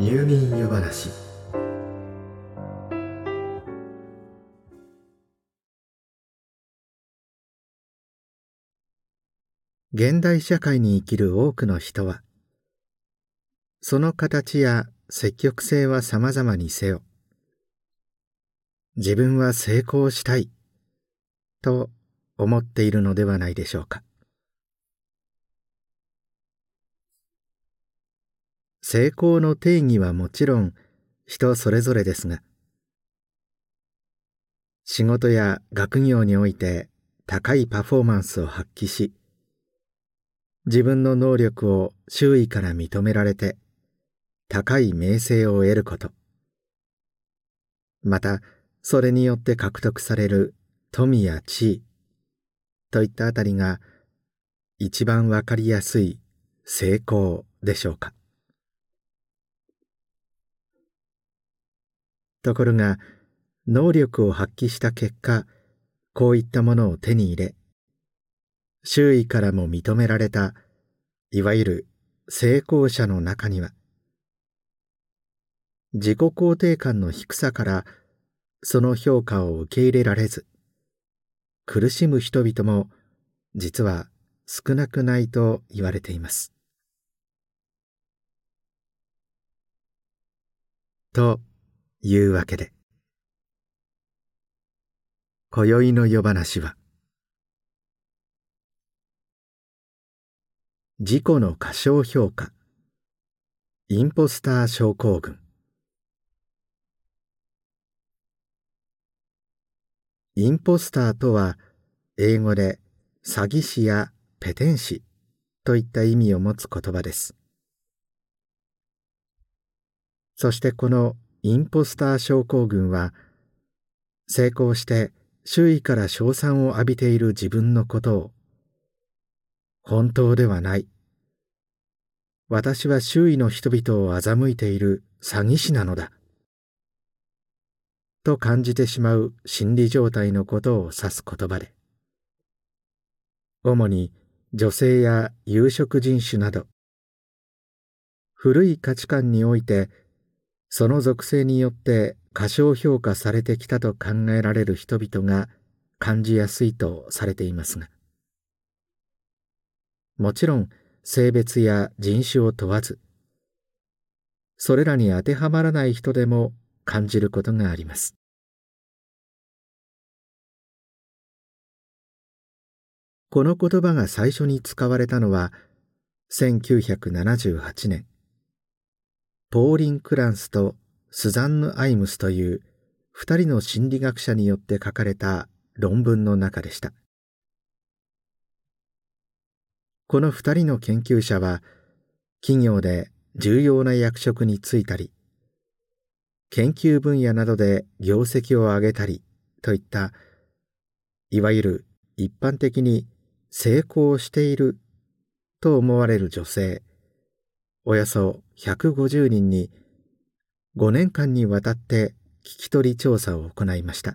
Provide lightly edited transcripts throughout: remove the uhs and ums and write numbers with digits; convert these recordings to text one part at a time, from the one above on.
入眠夜話。現代社会に生きる多くの人は、その形や積極性は様々にせよ、自分は成功したいと思っているのではないでしょうか。成功の定義はもちろん人それぞれですが、仕事や学業において高いパフォーマンスを発揮し、自分の能力を周囲から認められて高い名声を得ること、またそれによって獲得される富や地位といったあたりが一番わかりやすい成功でしょうか。ところが、能力を発揮した結果、こういったものを手に入れ、周囲からも認められた、いわゆる成功者の中には、自己肯定感の低さからその評価を受け入れられず、苦しむ人々も実は少なくないと言われています。というわけで、今宵の夜話は、自己の過小評価、インポスター症候群。インポスターとは、英語で詐欺師やペテン師といった意味を持つ言葉です。そしてこのインポスター症候群は、成功して周囲から称賛を浴びている自分のことを、本当ではない、私は周囲の人々を欺いている詐欺師なのだ、と感じてしまう心理状態のことを指す言葉で、主に女性や有色人種など、古い価値観において、その属性によって過小評価されてきたと考えられる人々が感じやすいとされていますが、もちろん性別や人種を問わず、それらに当てはまらない人でも感じることがあります。この言葉が最初に使われたのは1978年、ポーリン・クランスとスザンヌ・アイムスという2人の心理学者によって書かれた論文の中でした。この2人の研究者は、企業で重要な役職に就いたり、研究分野などで業績を上げたりといった、いわゆる一般的に成功していると思われる女性、およそ150人に5年間にわたって聞き取り調査を行いました。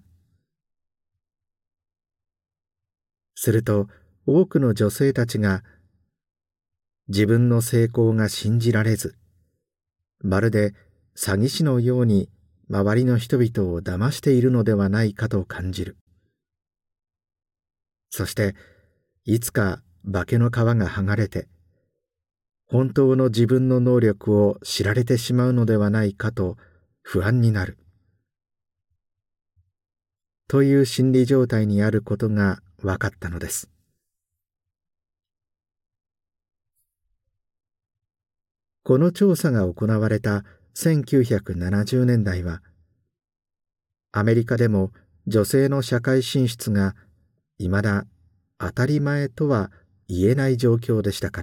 すると、多くの女性たちが自分の成功が信じられず、まるで詐欺師のように周りの人々を騙しているのではないかと感じる。そして、いつか化けの皮が剥がれて、本当の自分の能力を知られてしまうのではないかと不安になる。という心理状態にあることが分かったのです。この調査が行われた1970年代は、アメリカでも女性の社会進出がいまだ当たり前とは言えない状況でしたから。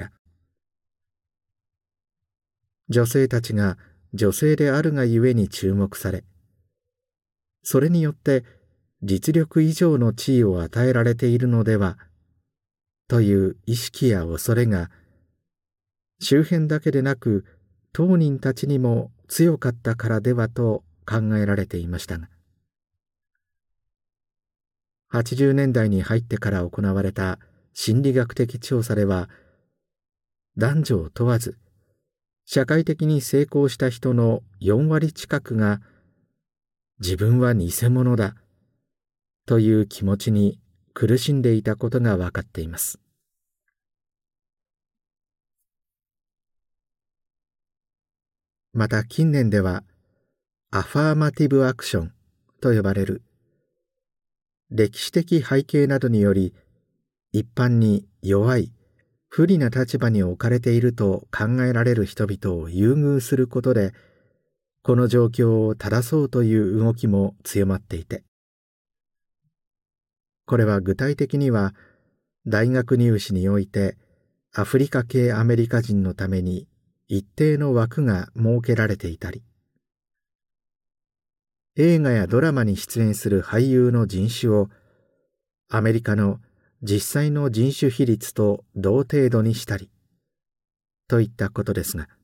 女性たちが女性であるがゆえに注目され、それによって実力以上の地位を与えられているのではという意識や恐れが、周辺だけでなく当人たちにも強かったからではと考えられていましたが、80年代に入ってから行われた心理学的調査では、男女を問わず社会的に成功した人の4割近くが自分は偽物だという気持ちに苦しんでいたことが分かっています。また近年ではアファーマティブアクションと呼ばれる歴史的背景などにより一般に弱い不利な立場に置かれていると考えられる人々を優遇することでこの状況を正そうという動きも強まっていて、これは具体的には大学入試においてアフリカ系アメリカ人のために一定の枠が設けられていたり、映画やドラマに出演する俳優の人種をアメリカの実際の人種比率と同程度にしたりといったことですが、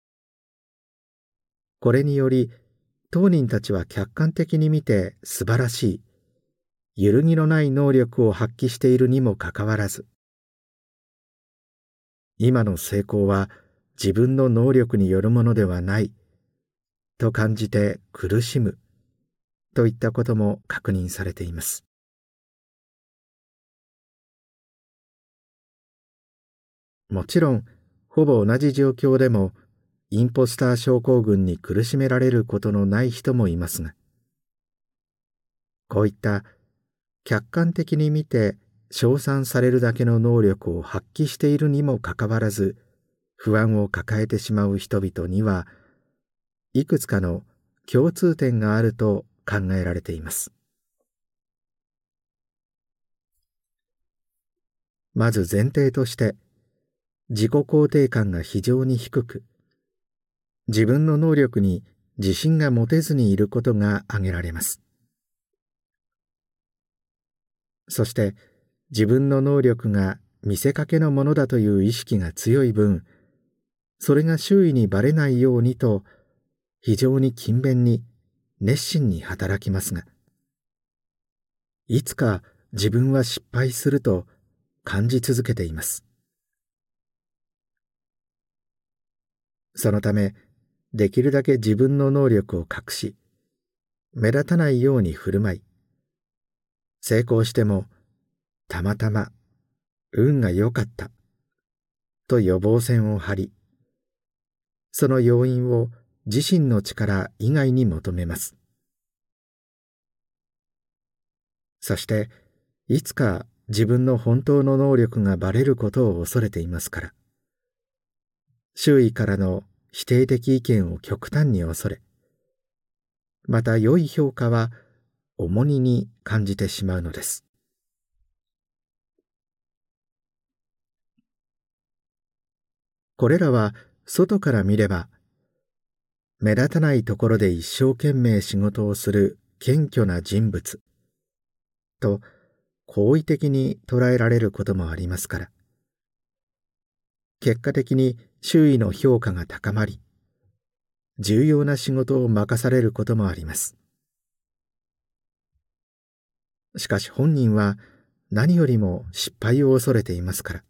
これにより当人たちは客観的に見て素晴らしい揺るぎのない能力を発揮しているにもかかわらず、今の成功は自分の能力によるものではないと感じて苦しむといったことも確認されています。もちろんほぼ同じ状況でもインポスター症候群に苦しめられることのない人もいますが、こういった客観的に見て称賛されるだけの能力を発揮しているにもかかわらず不安を抱えてしまう人々にはいくつかの共通点があると考えられています。まず前提として自己肯定感が非常に低く、自分の能力に自信が持てずにいることが挙げられます。そして自分の能力が見せかけのものだという意識が強い分、それが周囲にバレないようにと非常に勤勉に熱心に働きますが、いつか自分は失敗すると感じ続けています。そのためできるだけ自分の能力を隠し、目立たないように振る舞い、成功してもたまたま運が良かったと予防線を張り、その要因を自身の力以外に求めます。そしていつか自分の本当の能力がバレることを恐れていますから、周囲からの否定的意見を極端に恐れ、また良い評価は重荷に感じてしまうのです。これらは外から見れば目立たないところで一生懸命仕事をする謙虚な人物と好意的に捉えられることもありますから、結果的に周囲の評価が高まり、重要な仕事を任されることもあります。しかし本人は何よりも失敗を恐れていますから、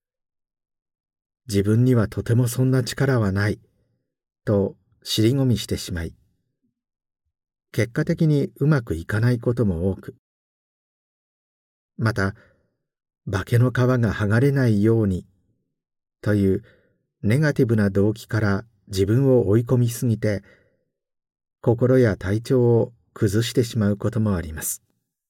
自分にはとてもそんな力はないと尻込みしてしまい、結果的にうまくいかないことも多く、また化けの皮が剥がれないようにというネガティブな動機から自分を追い込みすぎて、心や体調を崩してしまうこともあります。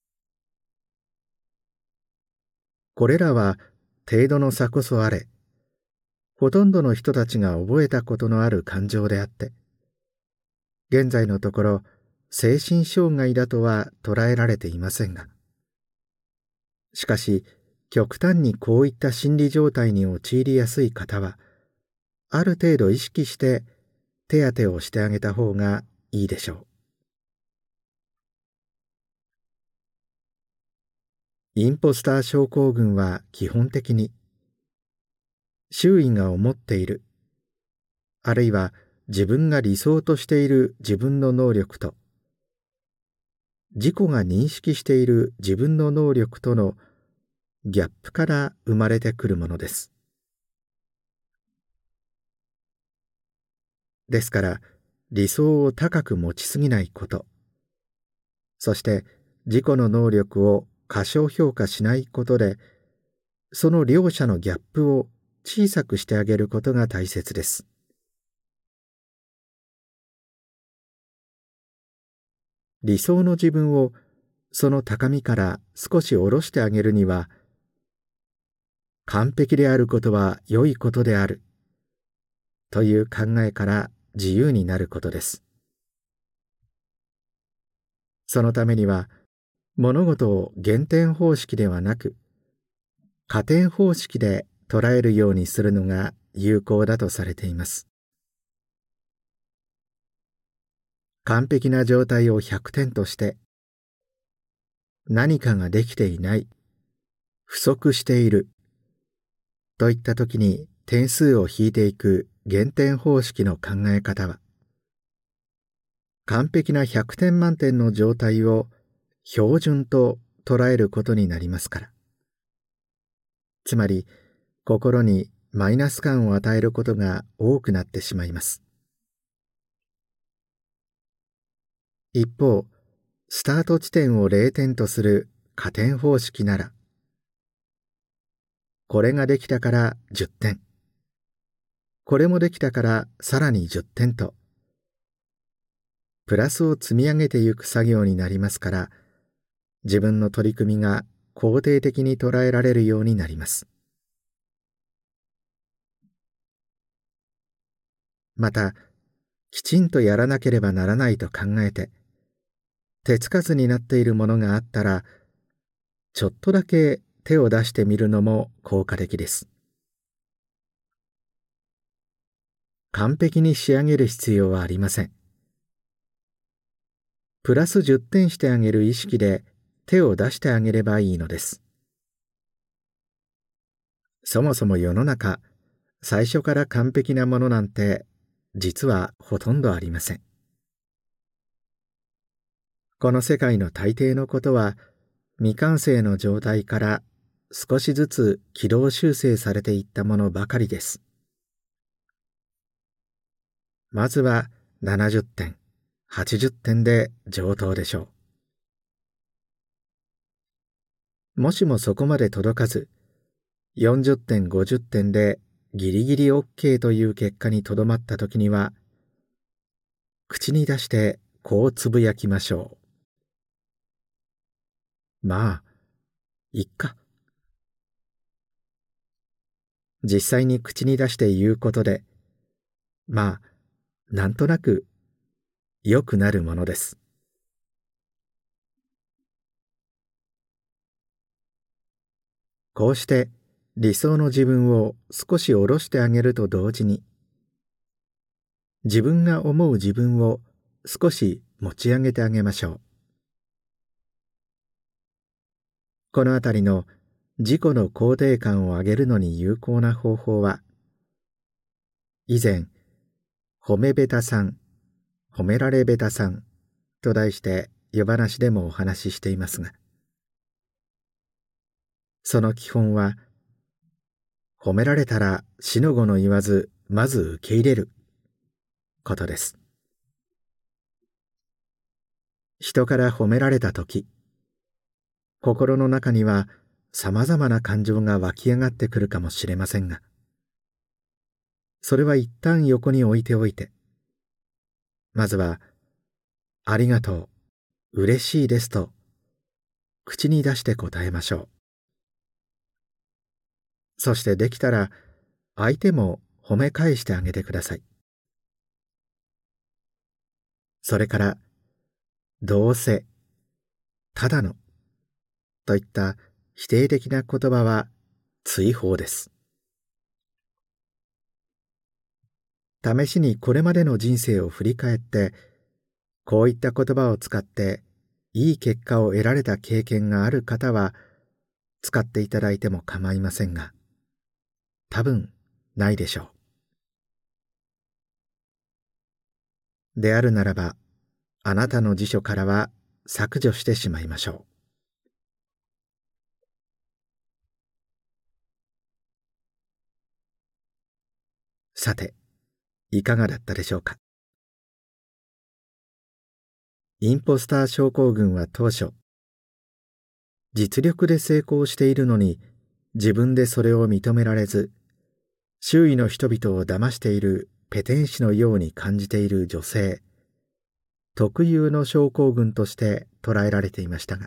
これらは程度の差こそあれ、ほとんどの人たちが覚えたことのある感情であって、現在のところ精神障害だとは捉えられていませんが、しかし極端にこういった心理状態に陥りやすい方は、ある程度意識して手当てをしてあげた方がいいでしょう。インポスター症候群は基本的に周囲が思っている、あるいは自分が理想としている自分の能力と、自己が認識している自分の能力とのギャップから生まれてくるものです。 ですから理想を高く持ちすぎないこと、そして自己の能力を過小評価しないことで、その両者のギャップを小さくしてあげることが大切です。理想の自分をその高みから少し下ろしてあげるには、完璧であることは良いことであるという考えから自由になることです。そのためには、物事を減点方式ではなく、加点方式で捉えるようにするのが有効だとされています。完璧な状態を100点として、何かができていない、不足しているといった時に点数を引いていく減点方式の考え方は、完璧な100点満点の状態を標準と捉えることになりますから。つまり、心にマイナス感を与えることが多くなってしまいます。一方、スタート地点を0点とする加点方式なら、これができたから10点、これもできたからさらに10点と、プラスを積み上げていく作業になりますから、自分の取り組みが肯定的に捉えられるようになります。また、きちんとやらなければならないと考えて、手つかずになっているものがあったら、ちょっとだけ手を出してみるのも効果的です。完璧に仕上げる必要はありません。プラス10点してあげる意識で手を出してあげればいいのです。そもそも世の中、最初から完璧なものなんて実はほとんどありません。この世界の大抵のことは、未完成の状態から少しずつ軌道修正されていったものばかりです。まずは70点、80点で上等でしょう。もしもそこまで届かず、40点、50点でギリギリ OK という結果にとどまったときには、口に出してこうつぶやきましょう。まあ、いっか。実際に口に出して言うことで、まあ、なんとなく良くなるものです。こうして理想の自分を少し下ろしてあげると同時に、自分が思う自分を少し持ち上げてあげましょう。このあたりの自己の肯定感を上げるのに有効な方法は、以前、褒めベタさん、褒められベタさんと題して夜話でもお話ししていますが、その基本は、褒められたらしのごの言わず、まず受け入れることです。人から褒められたとき、心の中には様々な感情が湧き上がってくるかもしれませんが、それは一旦横に置いておいて、まずは、ありがとう、嬉しいですと、口に出して答えましょう。そしてできたら、相手も褒め返してあげてください。それから、どうせ、ただの、といった否定的な言葉は追放です。試しにこれまでの人生を振り返って、こういった言葉を使っていい結果を得られた経験がある方は、使っていただいても構いませんが、多分ないでしょう。であるならば、あなたの辞書からは削除してしまいましょう。さて、 いかがだったでしょうか。インポスター症候群は当初、実力で成功しているのに自分でそれを認められず、周囲の人々を騙しているペテン師のように感じている女性特有の症候群として捉えられていましたが、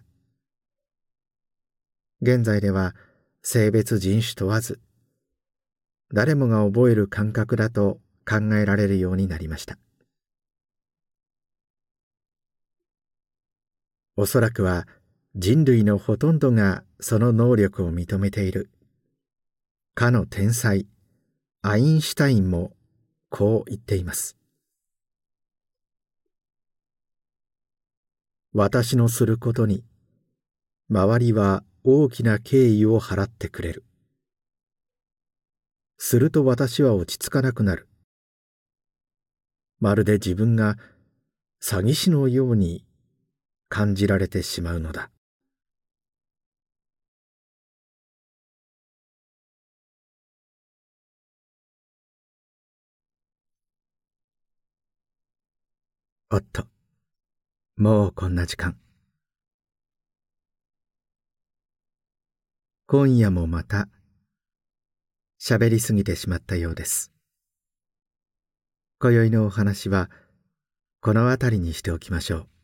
現在では性別人種問わず、誰もが覚える感覚だと考えられるようになりました。おそらくは人類のほとんどがその能力を認めている。かの天才アインシュタインもこう言っています。私のすることに周りは大きな敬意を払ってくれる。すると私は落ち着かなくなる。まるで自分が詐欺師のように感じられてしまうのだ。おっと、もうこんな時間。今夜もまた喋りすぎてしまったようです。今宵のお話はこの辺りにしておきましょ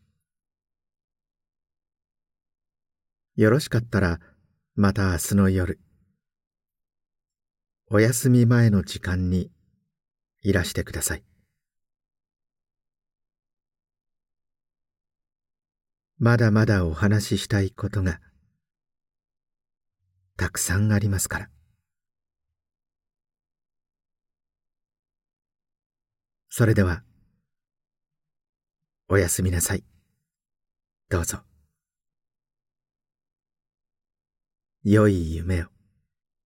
う。よろしかったらまた明日の夜、お休み前の時間にいらしてください。まだまだお話ししたいことがたくさんありますから。それではおやすみなさい。どうぞ。良い夢を。